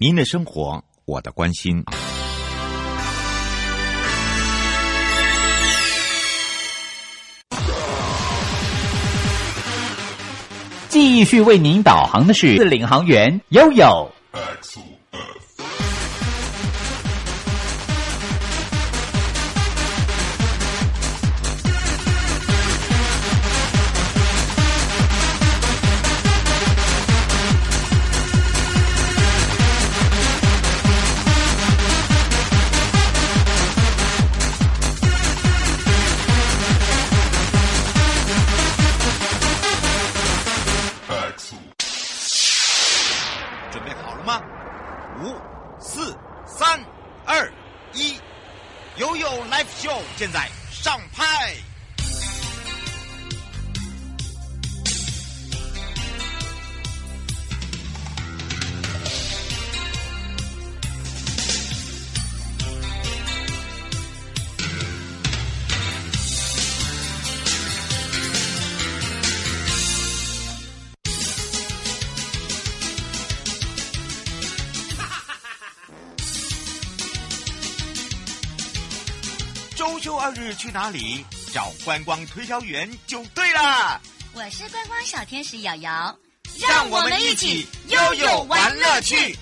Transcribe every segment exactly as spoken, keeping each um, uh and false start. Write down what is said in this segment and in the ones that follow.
您的生活，我的关心。 继续为您导航的是领航员悠悠。 现在上拍。周休二日去哪里？找观光推销员就对了。 我是观光小天使瑶瑶， 让我们一起悠悠玩乐趣。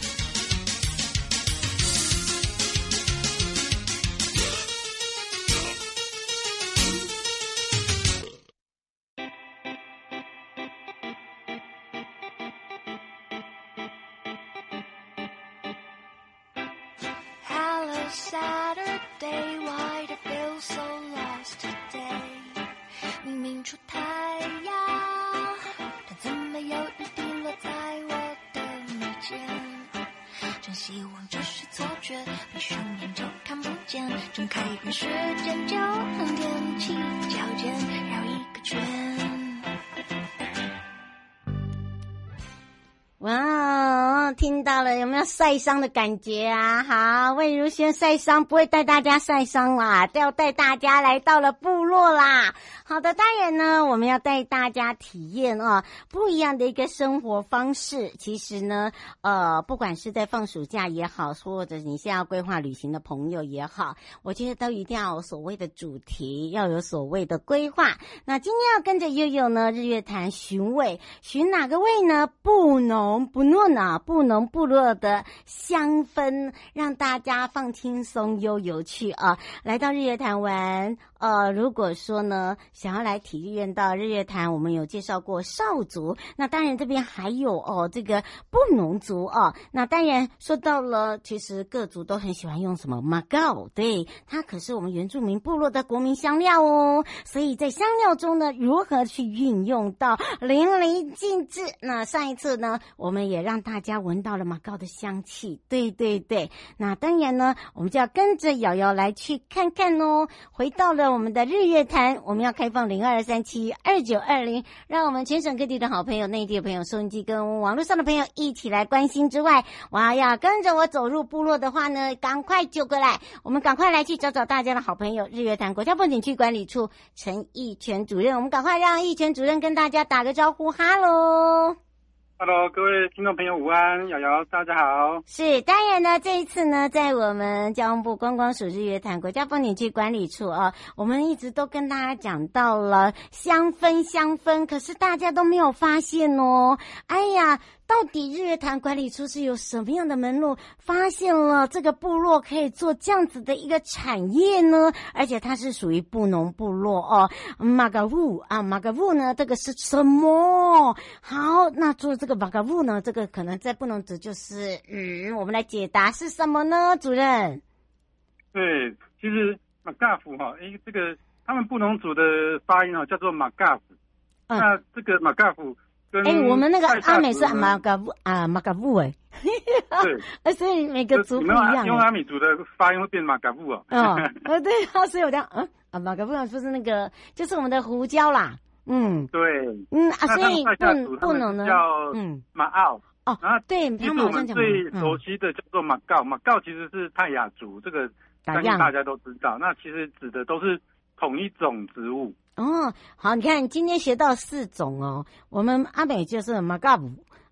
哇，听到了，有没有晒伤的感觉啊？好，魏如萱晒伤不会带大家晒伤啦，要带大家来到了部落啦。好的，当然呢，我们要带大家体验啊不一样的一个生活方式。其实呢，呃，不管是在放暑假也好，或者你现在要规划旅行的朋友也好，我觉得都一定要有所谓的主题，要有所谓的规划。那今天要跟着悠悠呢，日月潭寻味，寻哪个味呢？布农部落呢，布农部落的香氛，让大家放轻松悠游去啊！来到日月潭玩，呃，如果说呢，想要来体验到日月潭，我们有介绍过少族，那当然这边还有哦，这个布农族哦。那当然说到了，其实各族都很喜欢用什么马告，对，它可是我们原住民部落的国民香料哦。所以在香料中呢，如何去运用到淋漓尽致？那上一次呢，我们也让大家闻到了马告的香气，对对对。那当然呢，我们就要跟着瑶瑶来去看看哦。回到了我们的日月潭，我们要开放零二三七二九二零，让我们全省各地的好朋友、内地的朋友、收音机跟网络上的朋友一起来关心之外，哇，要跟着我走入部落的话呢，赶快就过来，我们赶快来去找找大家的好朋友日月潭国家风景区管理处陈义全主任，我们赶快让义全主任跟大家打个招呼，哈喽。 Hello， 各位听众朋友午安，瑶瑶大家好。 是，当然呢，这一次呢，在我们交通部观光署日月潭国家风景区管理处啊，我们一直都跟大家讲到了香氛香氛，可是大家都没有发现哦。哎呀，到底日月潭管理处是有什么样的门路发现了这个部落可以做这样子的一个产业呢？而且它是属于布农部落哦，马嘎乌啊，马嘎乌呢，这个是什么？好，那做这个马嘎乌呢，这个可能在布农族就是嗯，我们来解答是什么呢？主任？ 对，其实马嘎夫哈，诶，这个他们布农族的发音哈叫做马嘎夫，嗯，那这个马嘎夫。哎、欸， 我们那个阿美是马嘎布啊，马嘎布哎，对，所以每个族不一样。 用阿美族的发音会变马嘎布哦。 哦，呃，对啊，所以我讲，嗯啊，马嘎布就是那个，就是我们的胡椒啦，嗯， 对， 嗯啊，所以不不能呢， 叫嗯马奥哦，然后对， 其实我们最熟悉的叫做马告，马告其实是泰雅族，这个相信大家都知道。那其实指的都是同一种植物。 哦，好，你看今天学到四种哦，我们阿美就是马嘎布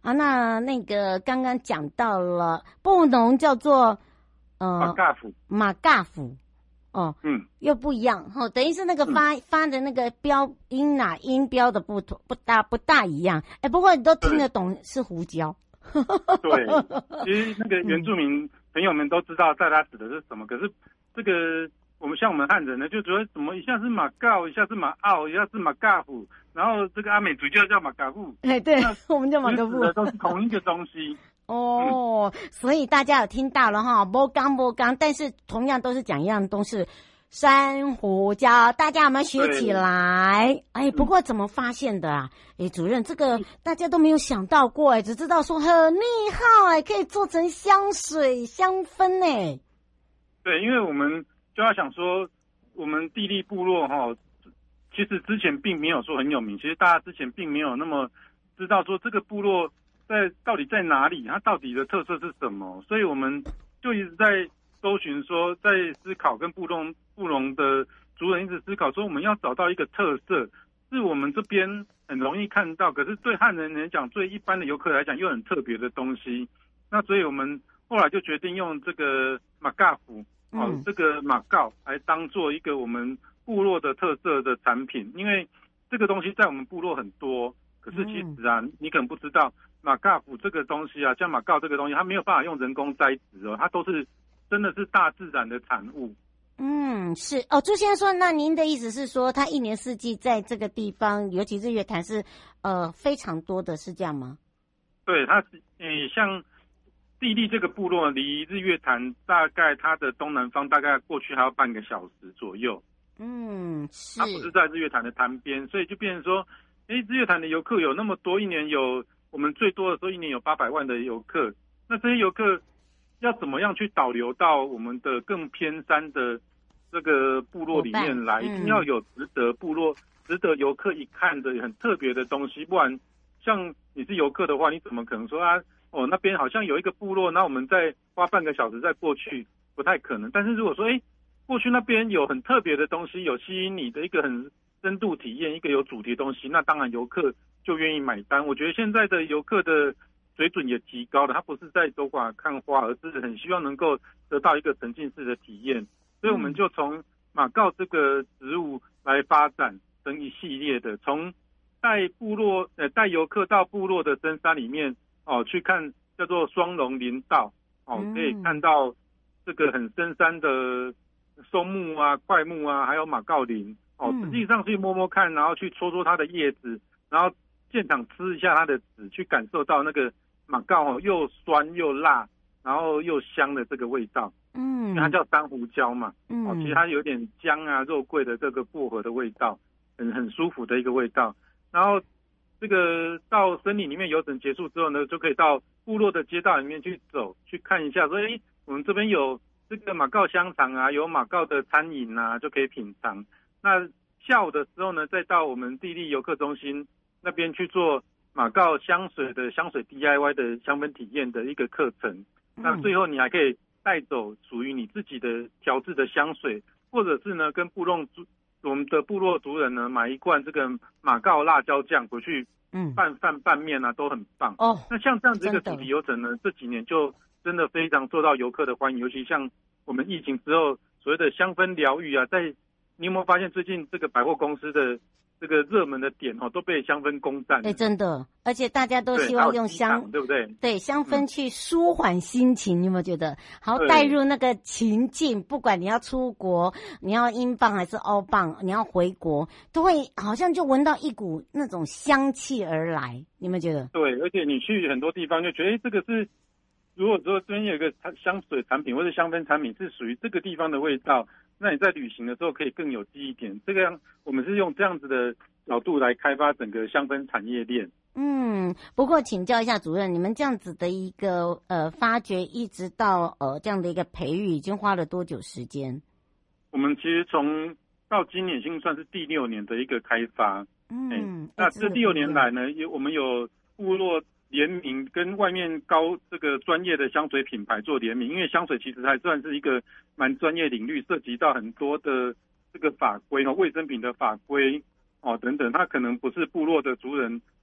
啊，那那个刚刚讲到了布农叫做呃马嘎府， 马嘎府。哦， 嗯， 又不一样哦，等于是那个发、嗯、发的那个标音呐、啊，音标的不同不大不大一样。哎，不过你都听得懂是胡椒。 对，其实那个原住民朋友们都知道在它指的是什么，可是这个我们像我们汉人呢，就觉得怎么一下是马告，一下是马奥，一下是马嘎府，然后这个阿美族就叫马嘎府。 哎，对，我们叫马嘎府， 指的都是同一个东西。 哦、嗯，所以大家有听到了哈，摸刚摸刚，但是同样都是讲一样东西，珊瑚礁，大家有没有学起来？哎，不过怎么发现的啊？哎，主任，这个大家都没有想到过哎，只知道说很厉害哎，可以做成香水香氛哎。 对，因为我们就要想说，我们地利部落哈，其实之前并没有说很有名，其实大家之前并没有那么知道说这个部落在到底在哪里，它到底的特色是什么，所以我们就一直在搜寻说，在思考跟部落部落的族人一直思考说，我们要找到一个特色，是我们这边很容易看到，可是对汉人来讲，对一般的游客来讲又很特别的东西。那所以我们后来就决定用这个马嘎府，哦、嗯，这个马告来当做一个我们部落的特色的产品，因为这个东西在我们部落很多，可是其实啊，嗯、你可能不知道。马嘎府这个东西啊，像马告这个东西，它没有办法用人工栽植哦，它都是真的是大自然的产物。 嗯，是哦，朱先生说，那您的意思是说，它一年四季在这个地方，尤其日月潭是呃非常多的，是这样吗？ 对，它诶、呃，像地利这个部落离日月潭大概它的东南方大概过去还要半个小时左右。 嗯，是。 它不是在日月潭的潭边，所以就变成说，诶，日月潭的游客有那么多，一年有。我们最多的时候一年有八百万的游客，那这些游客要怎么样去导流到我们的更偏山的这个部落里面来？嗯、一定要有值得部落、值得游客一看的很特别的东西，不然像你是游客的话，你怎么可能说啊？哦，那边好像有一个部落，那我们再花半个小时再过去，不太可能。但是如果说，哎，过去那边有很特别的东西，有吸引你的一个很深度体验，一个有主题的东西，那当然游客就愿意买单。我觉得现在的游客的水准也极高了，他不是在走馆看花，而是很希望能够得到一个沉浸式的体验。所以我们就从马告这个植物来发展成一系列的，从带部落呃带游客到部落的深山里面哦，去看叫做双龙林道哦，可以看到这个很深山的松木啊、檜木啊，还有马告林哦，实际上去摸摸看，然后去戳戳它的叶子，然后现场吃一下它的籽，去感受到那个马告哦又酸又辣，然后又香的这个味道。嗯，因为它叫珊瑚礁嘛，嗯，哦，其实它有点姜啊、肉桂的这个薄荷的味道，很很舒服的一个味道。然后这个到森林里面游整结束之后呢，就可以到部落的街道里面去走，去看一下，说，哎，我们这边有这个马告香肠啊，有马告的餐饮啊，就可以品尝。那下午的时候呢，再到我们地利游客中心那边去做马告香水的香水 D I Y 的香氛体验的一个课程。那最后你还可以带走属于你自己的调制的香水，或者是呢跟部落我们的部落族人呢买一罐这个马告辣椒酱回去，嗯，拌饭拌面啊都很棒哦。那像这样子一个主题游程呢，这几年就真的非常受到游客的欢迎，尤其像我们疫情之后所谓的香氛疗愈啊，在你有没有发现最近这个百货公司的这个热门的点哦，都被香氛攻占。哎， 真的，而且大家都希望用香， 对不对？ 对，香氛去舒缓心情，嗯、你有没有觉得？好，带入那个情境，不管你要出国，你要英镑还是欧镑，你要回国，都会好像就闻到一股那种香气而来，你有没有觉得？ 对，而且你去很多地方就觉得，哎，这个是如果说这边有一个香水产品或者香氛产品是属于这个地方的味道。那你在旅行的时候可以更有记忆点，这个样我们是用这样子的角度来开发整个香氛产业链。 嗯，不过请教一下主任，你们这样子的一个呃发掘，一直到呃这样的一个培育，已经花了多久时间？ 我们其实从到今年已经算是第六年的一个开发。嗯，那这第六年来呢，有我们有部落联名跟外面高这个专业的香水品牌做联名，因为香水其实还算是一个蛮专业领域，涉及到很多的这个法规哦，卫生品的法规哦等等，它可能不是部落的族人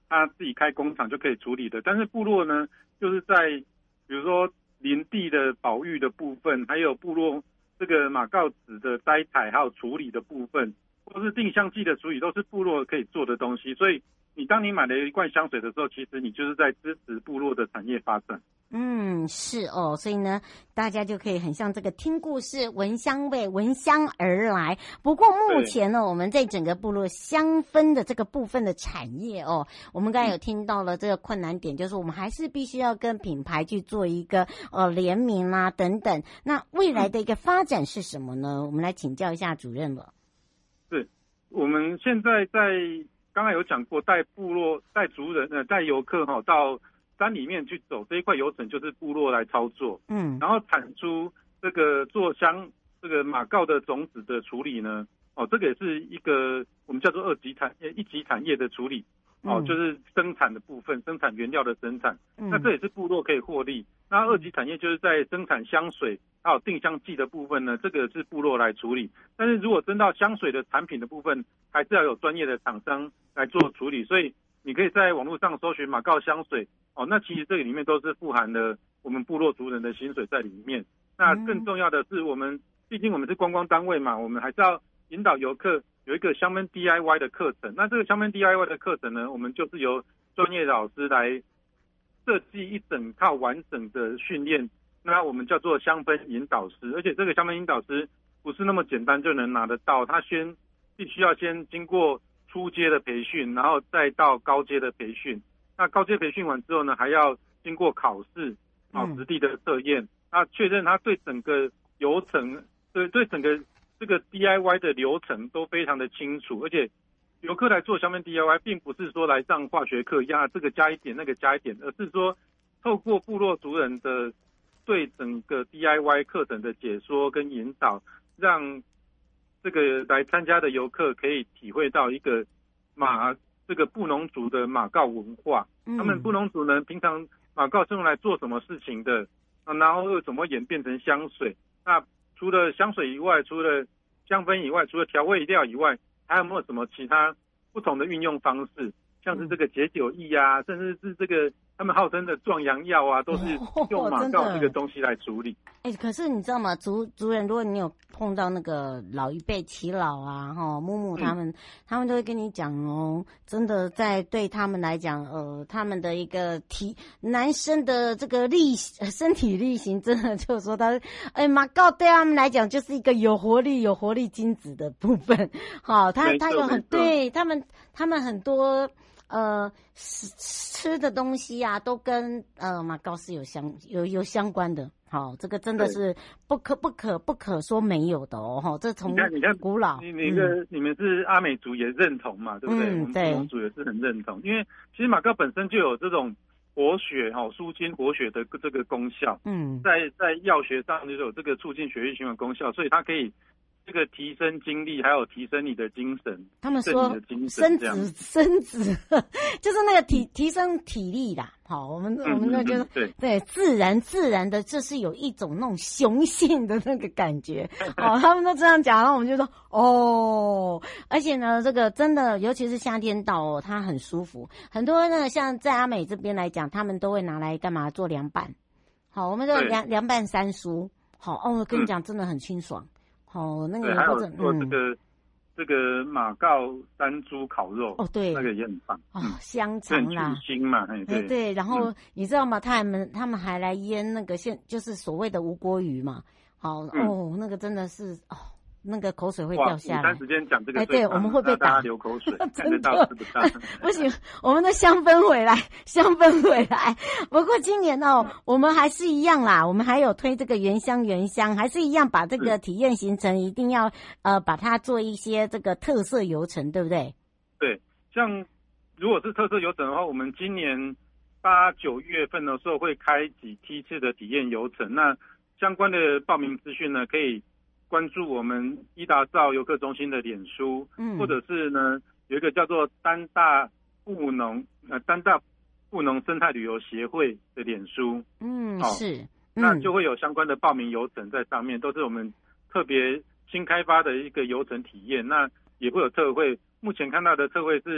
他自己开工厂就可以处理的。但是部落呢，就是在比如说林地的保育的部分，还有部落这个马告子的摘采还有处理的部分，或是定香剂的处理，都是部落可以做的东西。所以你当你买了一罐香水的时候，其实你就是在支持部落的产业发展。 嗯，是哦，所以呢，大家就可以很像这个听故事，闻香味，闻香而来。不过目前呢，我们在整个部落香氛的这个部分的产业哦，我们刚才有听到了这个困难点，就是我们还是必须要跟品牌去做一个呃联名啦、啊、等等。那未来的一个发展是什么呢？我们来请教一下主任了。 是，我们现在在刚才有讲过，带部落、带族人、呃、带游客哈、哦、到山里面去走这一块游程，就是部落来操作，嗯，然后产出这个做香这个马告的种子的处理呢，哦，这个也是一个我们叫做二级产业、一级产业的处理，哦，嗯、就是生产的部分，生产原料的生产，嗯、那这也是部落可以获利。那二级产业就是在生产香水还有定香剂的部分呢，这个是部落来处理。但是如果真到香水的产品的部分，还是要有专业的厂商来做处理，所以你可以在网络上搜寻马告香水。哦，那其实这个里面都是富含了我们部落族人的薪水在里面。那更重要的是，我们毕竟我们是观光单位嘛，我们还是要引导游客有一个香氛 D I Y 的课程。那这个香氛 D I Y 的课程呢，我们就是由专业老师来设计一整套完整的训练。那我们叫做香氛引导师，而且这个香氛引导师不是那么简单就能拿得到，他先必须要先经过初阶的培训，然后再到高阶的培训。那高阶培训完之后呢，还要经过考试，啊，实地的测验，那确认他对整个流程，对对整个这个 D I Y 的流程都非常的清楚。而且游客来做香氛 D I Y， 并不是说来上化学课呀，这个加一点那个加一点，而是说透过部落族人的对整个 D I Y 课程的解说跟引导，让这个来参加的游客可以体会到一个马。这个布农族的马告文化，他们布农族呢，平常马告是用来做什么事情的？然后又怎么演变成香水？那除了香水以外，除了香氛以外，除了调味料以外，还有没有什么其他不同的运用方式？像是这个解酒液啊，甚至是这个他们号称的壮阳药啊，都是用马告这个东西来处理。 哎、哦，可是你知道吗？族族人，如果你有碰到那个老一辈耆老啊，哈，木木他们、嗯，他们都会跟你讲哦，真的在对他们来讲，呃，他们的一个体男生的这个力身体力行，真的就是说他，哎，马告对他们来讲就是一个有活力、有活力精子的部分。好，他他有很对他们，他们很多。呃，吃的东西啊，都跟呃马告是有相有有相关的。好，这个真的是不可不可不可说没有的哦。哈，这从古老， 你你个、嗯、你们是阿美族也认同嘛，对不对？嗯、我们布农族也是很认同，因为其实马告本身就有这种活血哈、舒筋活血的这个功效。嗯，在在药学上就有这个促进血液循环功效，所以它可以。这个提升精力，还有提升你的精神。 他们说升脂，升脂就是那个提提升体力啦。好，我们、嗯、我们就觉得、嗯、对对，自然自然的，这是有一种那种雄性的那个感觉。哦，他们都这样讲，然后我们就说哦，而且呢，这个真的，尤其是夏天到哦，它很舒服。很多呢，像在阿美这边来讲，他们都会拿来干嘛做凉拌。好，我们说凉凉拌三蔬。好哦，我跟你讲，真的很清爽。哦，那个还有做这个、嗯、这个马告山猪烤肉哦，对， 那个也很棒哦，香肠啦， 去腥嘛，哎对对，然后、嗯、你知道吗？他们他们还来腌那个现就是所谓的无锅鱼嘛，好、嗯、哦，那个真的是哦。那个口水会掉下来。 午餐时间讲这个， 哎，对，我们会被打， 流口水，看得到吃不到。 不行，我们的香氛回来，香氛回来。不过今年哦，我们还是一样啦，我们还有推这个原香原香，还是一样把这个体验行程一定要呃把它做一些这个特色游程，对不对？ 对，像如果是特色游程的话，我们今年八九月份的时候会开几梯次的体验游程，那相关的报名资讯呢，可以关注我们伊达兆游客中心的脸书，嗯，或者是呢有一个叫做丹大布农呃丹大布农生态旅游协会的脸书， 嗯， 哦、 是，嗯、 那就会有相关的报名游程在上面，都是我们特别新开发的一个游程体验。那也会有特惠，目前看到的特惠是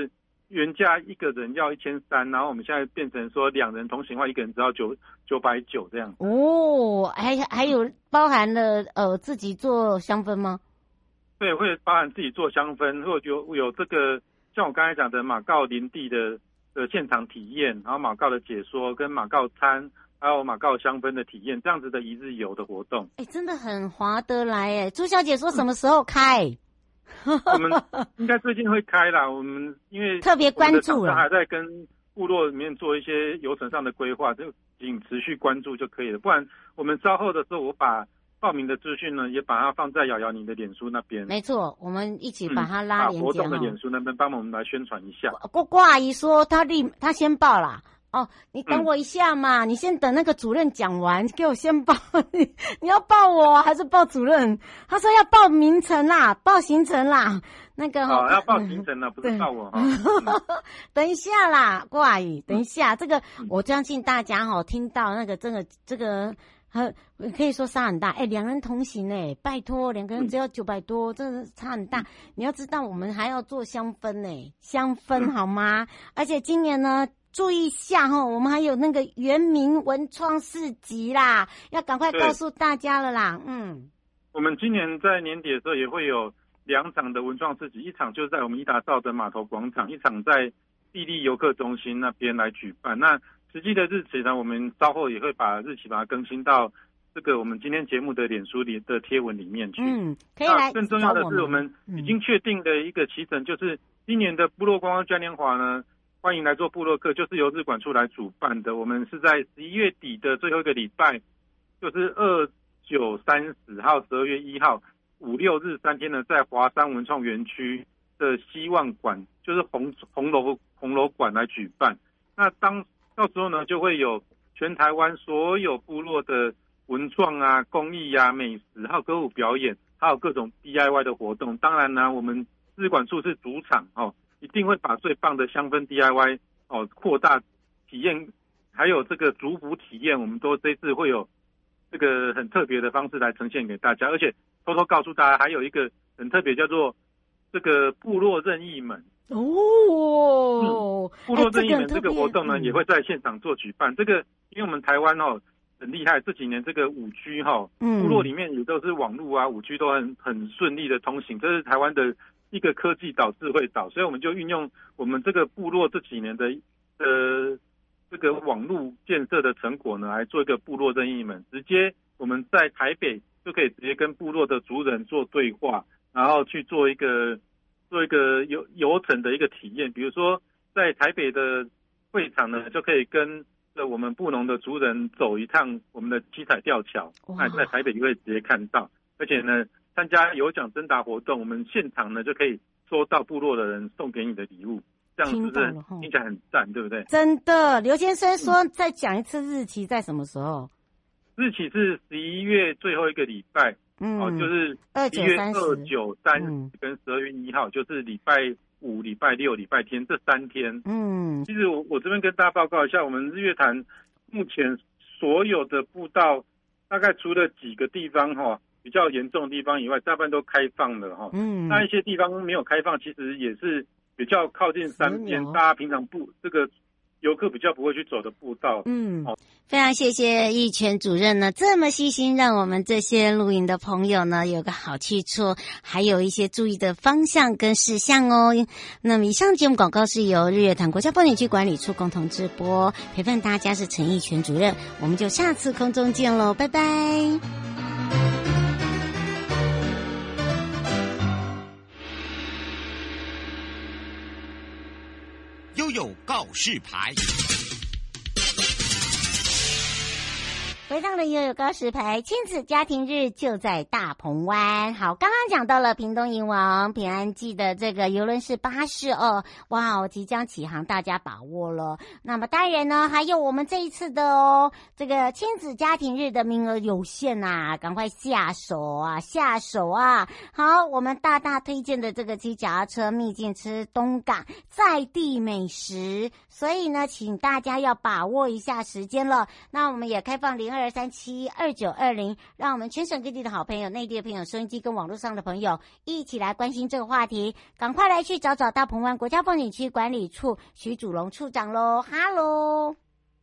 原价一个人要一千三，然后我们现在变成说两人同行的话，一个人只要九九百九这样。 哦，还还有包含了呃自己做香氛吗？ 对，会包含自己做香氛，或者有有这个像我刚才讲的马告林地的的现场体验，然后马告的解说跟马告餐，还有马告香氛的体验，这样子的一日游的活动。 哎，真的很划得来哎。朱小姐说什么时候开？嗯我们应该最近会开啦，我们因为特别关注了， 还在跟部落里面做一些流程上的规划，就请持续关注就可以了。不然我们稍后的时候，我把报名的资讯呢，也把它放在瑶瑶你的脸书那边。 没错，我们一起把它拉连接、嗯、 把活动的脸书那边帮我们来宣传一下。 郭郭阿姨说她立她先报啦。哦，你等我一下嘛，嗯、你先等那个主任讲完，给我先报。你你要报我还是报主任？他说要报名程啦，报行程啦。那个哦，要报行程了，不是报我哈。 等一下啦，郭阿姨，等一下，这个我相信大家哈听到那个这个这个。很可以说差很大，哎、欸，两人同行哎，拜托，两个人只要九百多，真的差很大。你要知道，我们还要做香氛哎，香氛好吗？而且今年呢，注意一下哈，我们还有那个原民文创市集啦，要赶快告诉大家了啦。嗯， 我们今年在年底的时候也会有两场的文创市集，一场就是在我们伊达邵的码头广场，一场在地利游客中心那边来举办。那实际的日期呢，我们稍后也会把日期把它更新到这个我们今天节目的脸书里的贴文里面去。 嗯，可以来。 更重要的是，我们已经确定的一个期程，就是今年的部落观光嘉年华呢，欢迎来做部落客，就是由日管处来主办的。我们是在十一月底的最后一个礼拜，就是二九三十号、十二月一号五六日三天呢，在华山文创园区的希望馆，就是红红楼红楼馆来举办。那当到时候呢，就会有全台湾所有部落的文创啊、工艺啊、美食，还有歌舞表演，还有各种 D I Y 的活动。当然呢，我们日管处是主场哦，一定会把最棒的香氛 D I Y 哦扩大体验，还有这个族服体验，我们都这次会有这个很特别的方式来呈现给大家。而且偷偷告诉大家，还有一个很特别，叫做这个部落任意门。 哦、 嗯，部落任意门这个活动呢，欸、也会在现场做举办。这个因为我们台湾哦很厉害，这几年这个五 G 哈、哦，部落里面也都是网络啊，五 G 都很很顺利的通行，这是台湾的一个科技岛、智慧岛，所以我们就运用我们这个部落这几年的呃这个网络建设的成果呢，来做一个部落任意门，直接我们在台北就可以直接跟部落的族人做对话，然后去做一个。做一个游游程的一个体验，比如说在台北的会场呢，就可以跟着我们布农的族人走一趟我们的七彩吊桥，那在台北就会直接看到，而且呢，参加有奖征答活动，我们现场呢就可以收到部落的人送给你的礼物，这样是不是听起来很赞，对不对？ 真的，刘先生说再讲一次日期在什么时候？ 日期是十一月最后一个礼拜。嗯，哦，就是一月二九三跟十二月一号，就是礼拜五、礼拜六、礼拜天这三天。嗯，其实我我这边跟大家报告一下，我们日月潭目前所有的步道，大概除了几个地方哈、哦、比较严重的地方以外，大部分都开放了哈、哦。嗯，那一些地方没有开放，其实也是比较靠近山边，大家平常不这个。游客比较不会去走的步道。 嗯，哦、非常谢谢义全主任呢，这么细心，让我们这些露营的朋友呢有个好去处，还有一些注意的方向跟事项哦。那么以上节目广告是由日月潭国家风景区管理处共同直播，陪伴大家是陈义全主任，我们就下次空中见喽，拜拜。 悠悠告示牌， 回到了悠悠告示牌，亲子家庭日就在大鹏湾。好，刚刚讲到了屏东迎王平安记的这个邮轮式巴士哦，哇，即将起航，大家把握了。那么当然呢，还有我们这一次的哦，这个亲子家庭日的名额有限啊，赶快下手啊，下手啊！好，我们大大推荐的这个骑脚踏车秘境吃东港在地美食，所以呢，请大家要把握一下时间了。那我们也开放零二。 二三七二九二零，让我们全省各地的好朋友、内地的朋友、收音机跟网络上的朋友一起来关心这个话题，赶快来去找找大鹏湾国家风景区管理处徐祖龙处长咯。哈喽。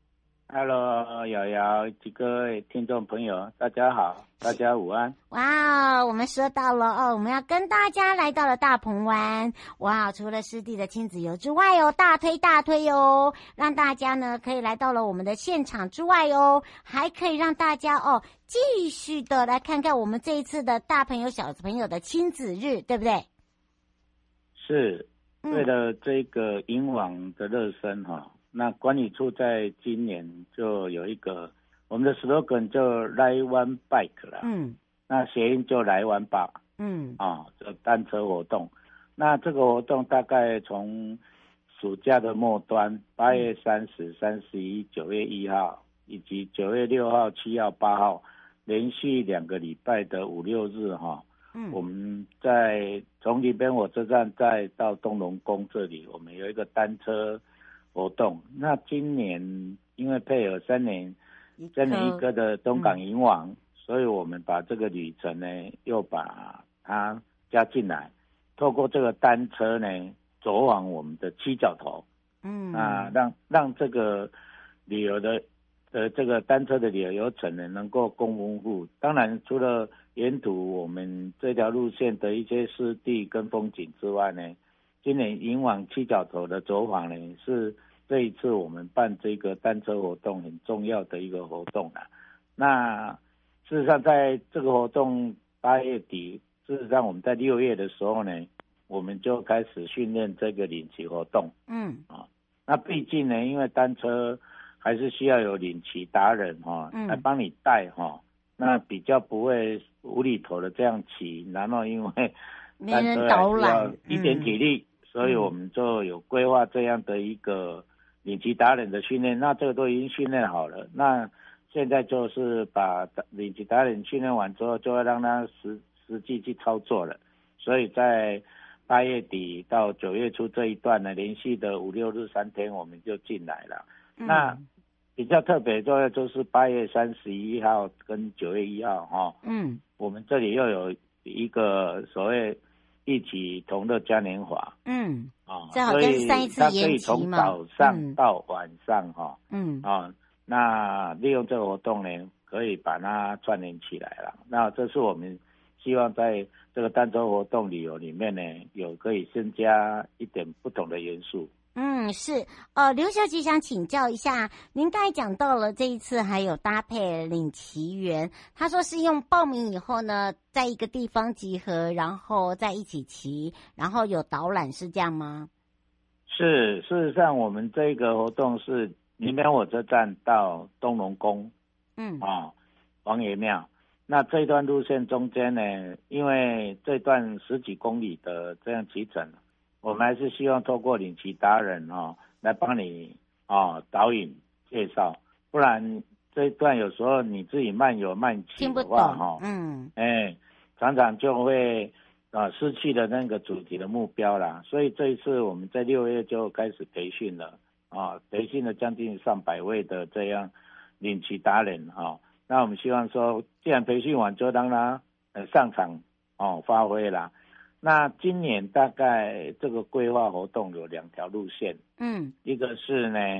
Hello， 瑶瑶及各位听众朋友，大家好，大家午安。 哇，我们说到了哦，我们要跟大家来到了大鹏湾。哇，除了湿地的亲子游之外哦，大推大推哦，让大家呢可以来到了我们的现场之外哦，还可以让大家哦继续的来看看我们这一次的大朋友小朋友的亲子日，对不对？ 是，为了这个迎网的热身哈、哦。那管理处在今年就有一个我们的 slogan 就来玩 bike 啦，嗯，那谐音就来玩吧，嗯，啊，这单车活动，那这个活动大概从暑假的末端，八月三十、三十一、九月一号，以及九月六号、七号、八号，连续两个礼拜的五六日哈，嗯，我们在从林边火车站再到东龙宫这里，我们有一个单车活动。那今年因为配合三年三年一个的东港迎网、嗯、所以我们把这个旅程呢又把它加进来，透过这个单车呢走往我们的七角头，嗯，啊让让这个旅游的呃这个单车的旅游游程呢能够更丰富。当然除了沿途我们这条路线的一些湿地跟风景之外呢，今年迎往七角头的走访呢是这一次我们办这个单车活动很重要的一个活动啦。那事实上在这个活动八月底，事实上我们在六月的时候呢，我们就开始训练这个领骑活动。嗯，啊，那毕竟呢，因为单车还是需要有领骑达人哈、嗯、来帮你带哈，那比较不会无厘头的这样骑，然后因为单车需要一点体力、嗯，所以我们就有规划这样的一个领骑达人的训练。那这个都已经训练好了，那现在就是把领骑达人训练完之后，就要让他实实际去操作了。所以在八月底到九月初这一段呢，连续的五六日三天我们就进来了。嗯、那比较特别的就是八月三十一号跟九月一号哈、哦，嗯，我们这里又有一个所谓一起同乐嘉年华，嗯，啊， 这好像是上一次延期嘛， 它可以从早上到晚上哈，嗯，啊，那利用这个活动呢，可以把它串联起来了。那这是我们希望在这个单车活动旅游里面呢，有可以增加一点不同的元素。 嗯，是，呃，刘小姐想请教一下，您刚才讲到了这一次还有搭配领骑员，他说是用报名以后呢，在一个地方集合，然后在一起骑，然后有导览，是这样吗？ 是，事实上我们这个活动是林边火车站到东龙宫，嗯，啊，王爷庙。那这段路线中间呢，因为这段十几公里的这样骑程，我们还是希望透过领骑达人哦来帮你哦导引介绍，不然这一段有时候你自己慢有慢骑的话哈，嗯，哎，常常就会啊、呃、失去了那个主题的目标啦。所以这一次我们在六月就开始培训了啊，培训了将近上百位的这样领骑达人哈、哦。那我们希望说，既然培训完就让他呃上场哦发挥啦。那今年大概这个规划活动有两条路线，嗯，一个是呢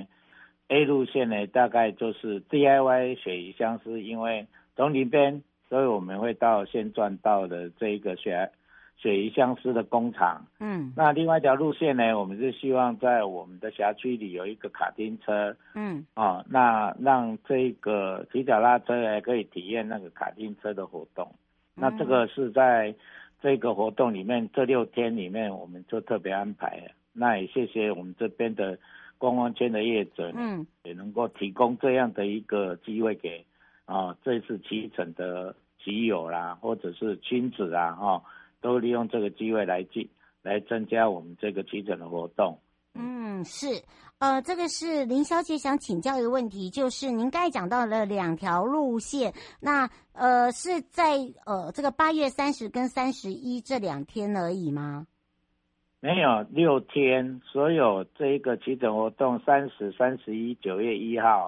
A 路线呢，大概就是 D I Y 鳕鱼相思，因为从林边，所以我们会到现赚到的这一个鳕鳕鱼相思的工厂，嗯，那另外一条路线呢，我们是希望在我们的辖区里有一个卡丁车，嗯，啊，那让这个骑脚踏车也可以体验那个卡丁车的活动，嗯、那这个是在这个活动里面，这六天里面我们就特别安排了。那也谢谢我们这边的观光圈的业者，嗯，也能够提供这样的一个机会给啊这次骑乘的骑友啦，或者是亲子啊，哈、哦，都利用这个机会来进来增加我们这个骑乘的活动。 嗯，是，呃，这个是林小姐想请教一个问题，就是您刚才讲到了两条路线，那呃是在呃这个八月三十跟三十一这两天而已吗？ 没有，六天，所有这一个骑乘活动三十、三十一、九月一号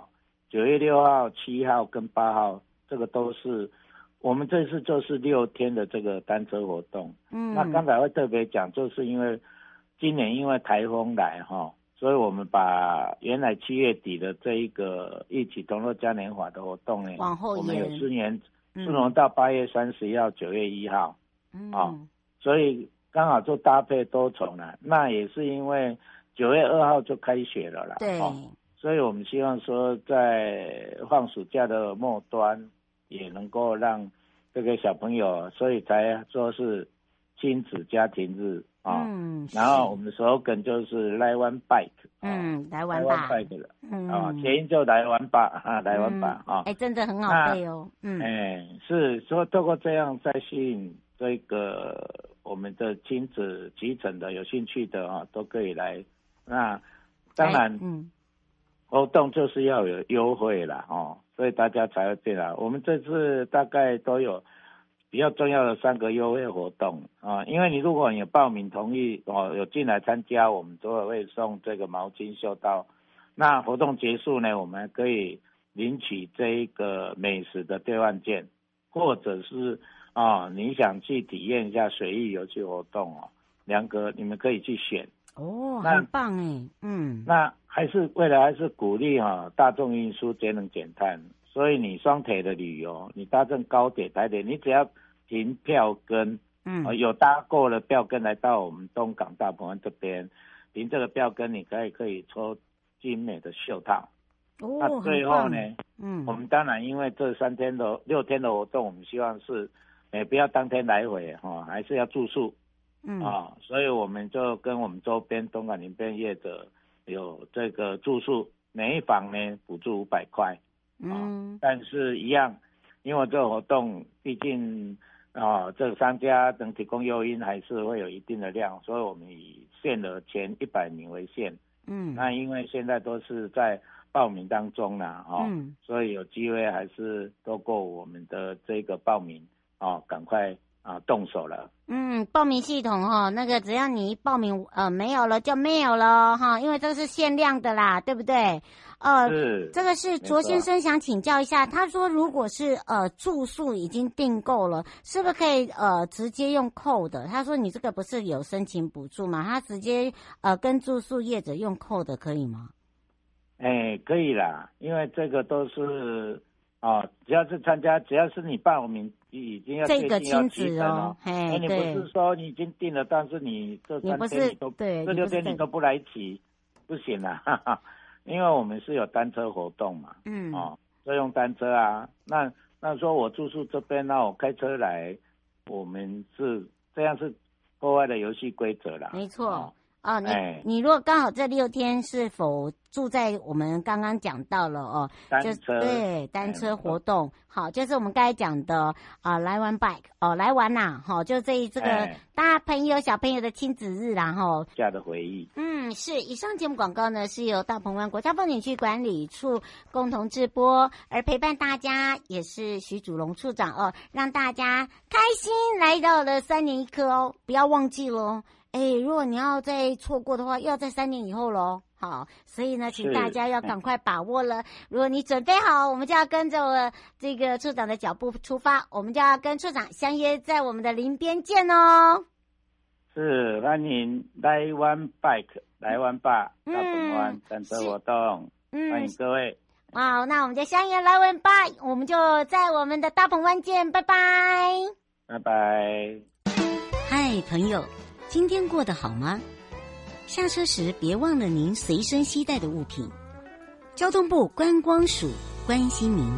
九月六号、七号跟八号，这个都是我们这次就是六天的这个单车活动。嗯，那刚才会特别讲，就是因为今年因为台风来哈，所以我们把原来七月底的这一个一起同乐嘉年华的活动呢， 往后延， 我们有顺延顺延到八月三十一号、九月一号。嗯，哦，所以刚好就搭配多重了。那也是因为九月二号就开学了啦。 对。 哦，所以我们希望说，在放暑假的末端，也能够让这个小朋友，所以才说是亲子家庭日啊。嗯。然后我们的 slogan 就是来玩 bike。 嗯，来玩吧。 来玩 bike 了。嗯。啊，谐音就来玩吧，啊，来玩吧啊。 哎，真的很好背哦。嗯。 哎，是说透过这样再吸引这个我们的亲子骑乘的有兴趣的啊，都可以来。那当然，嗯。活动就是要有优惠啦，哦，所以大家才会进来。我们这次大概都有比较重要的三个优惠活动啊，因为你如果有报名同意哦，有进来参加，我们都会送这个毛巾袖套。那活动结束呢，我们还可以领取这一个美食的兑换券，或者是啊，你想去体验一下水域游戏活动哦，两个你们可以去选。 哦，很棒哎，嗯， 那还是为了还是鼓励哈、啊、大众运输节能减碳，所以你双铁的旅游，你搭乘高铁、台铁，你只要凭票根，嗯、呃，有搭过的票根来到我们东港大鹏湾这边，凭这个票根，你可以可以抽精美的袖套。哦，那最后呢，嗯，我们当然因为这三天的六天的活动，我们希望是，哎，不要当天来回哈、哦，还是要住宿。嗯啊、哦，所以我们就跟我们周边东港林边业者有这个住宿，每一房呢补助五百块，嗯、哦，但是一样，因为这个活动毕竟啊、哦，这个商家能提供诱因还是会有一定的量，所以我们以限额前一百名为限，嗯，那因为现在都是在报名当中啦，哦，嗯、所以有机会还是透过我们的这个报名哦，赶快。啊，动手了。 嗯，报名系统哈、哦，那个只要你一报名，呃，没有了就没有了哈，因为这是限量的啦，对不对？呃， 是这个是卓先生想请教一下，他说如果是呃住宿已经订购了，是不是可以呃直接用扣的？他说你这个不是有申请补助吗？他直接呃跟住宿业者用扣的可以吗？ 哎，可以啦，因为这个都是。哦，只要是参加，只要是你报名已经要这个亲子哦， 哎，你不是说你已经定了，但是你这三天你都对这六天你都不来骑，不行啦，哈哈，因为我们是有单车活动嘛，嗯，哦，所以用单车啊，那那说我住宿这边，那我开车来，我们是这样是破坏了游戏规则啦， 没错。哦哦，你、哎、你如果刚好这六天是否住在我们刚刚讲到了哦， 单车对单车活动，哎、好，就是我们刚才讲的啊、呃，来玩 bike 哦，来玩呐、啊，好，就这这个、哎、大朋友小朋友的亲子日，然后家的回忆。 嗯，是。以上节目广告呢是由大鹏湾国家风景区管理处共同制播，而陪伴大家也是徐祖龙处长哦，让大家开心来到了三年一课哦，不要忘记咯。哎，如果你要再错过的话，要在三年以后咯。好，所以呢，请大家要赶快把握了。如果你准备好，我们就要跟着我这个处长的脚步出发，我们就要跟处长相约在我们的林边见哦。 是，欢迎来玩 bike， 来玩吧，大鹏湾单车活动，嗯，欢迎各位。 好，那我们就相约来玩吧，我们就在我们的大鹏湾见，拜拜。 拜拜。 嗨，朋友。今天过得好吗？下车时别忘了您随身携带的物品。交通部观光署关心您。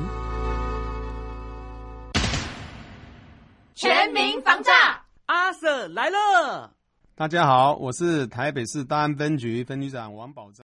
全民防诈，阿 Sir 来了！ 大家好，我是台北市大安分局分局长王宝章。